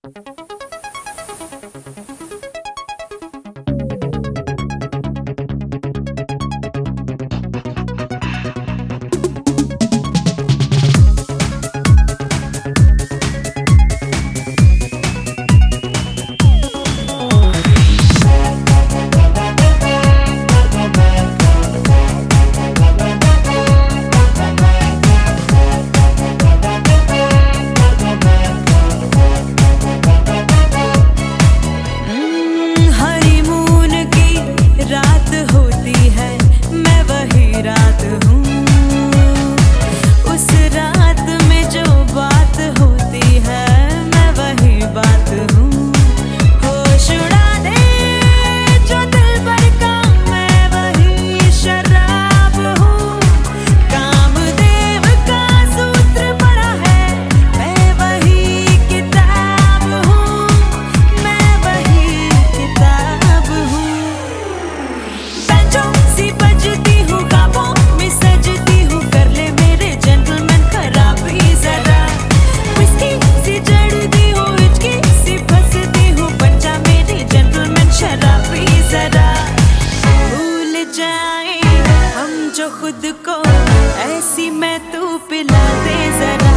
खुद को ऐसी मैं तू पिला दे जरा।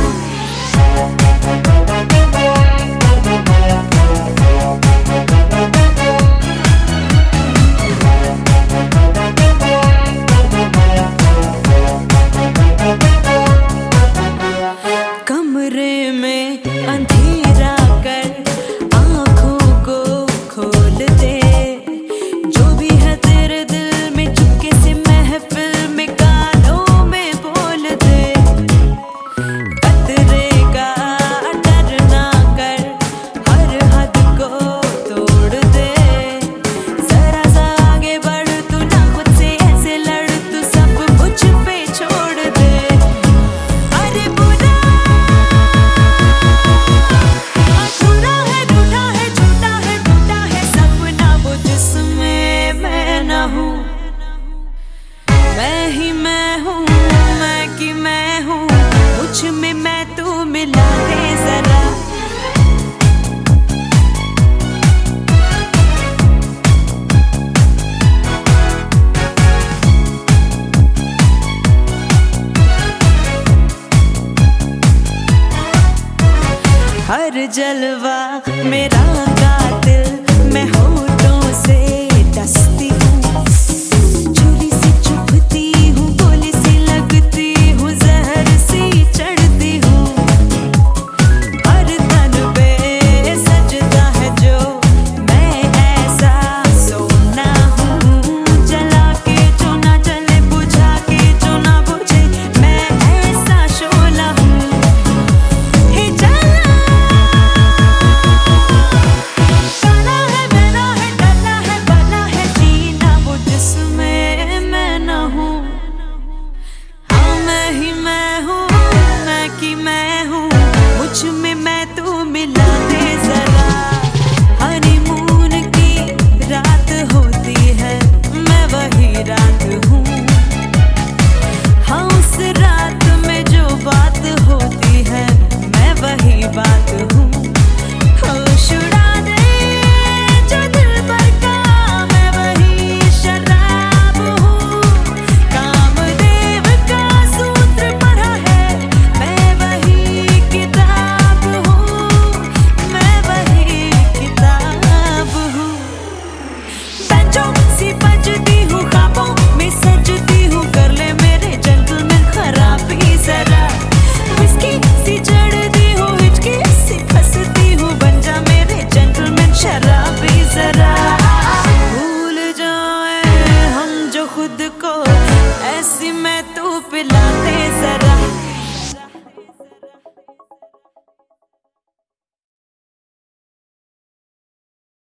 कमरे में अंधेरा कर आँखों को खोल दे, जो भी है तेरे दिल में चुपके से महफिल में कानों में बोल दे। खतरे का डर ना कर, हर हद को तोड़ दे। जरा सा आगे बढ़, तू ना खुद से ऐसे लड़, तू सब मुझ पे छोड़ दे। अरे बुरा अधूरा है, रूठा है, झूठा है, टूटा है सपना वो जिसमें मैं न हूँ। मैं ही मैं हूँ, मैं की मैं हूँ, मुझ में मैं तू मिला दे जरा। हर जलवा मेरा कातिल, मैं होठों से डसती हूँ, छुरी से चुभती हूँ, गोली सी लगती हूँ, जहर सी चढ़ती हूँ। हर तन पे सजता है जो, मैं ऐसा सोना हूँ। जला के जो ना जले, बुझा के जो ना बुझे, मैं ऐसा शोला हूँ। हे जला काला है, मेरा है, डला है, भला है जीना वो जिसमें मैं न हूँ। हाँ मैं ही मैं हूँ, मैं की मैं हूँ, मुझ में मैं तू मिला दे जरा। हनीमून की रात होती है, मैं वही रात हूँ। हाँ उस रात में जो बात होती है, मैं वही बात हूँ। होश उड़ा दे जो दिल पर का, मैं वही शराब हूँ। कामदेव का सूत्र पढ़ा है, मैं वही किताब हूँ, मैं वही किताब हूँ। बेंचों सी बजती हूँ, ख्वाबों में सजती हूँ, कर ले मेरे जेंटलमैन खराबी जरा। विस्की सी चढ़ती हूँ, हिचकी सी फंसती हूँ, बन जा मेरे जेंटलमैन शराबी जरा। भूल जाए हम जो खुद को, ऐसी मैं तू पिला दे जरा।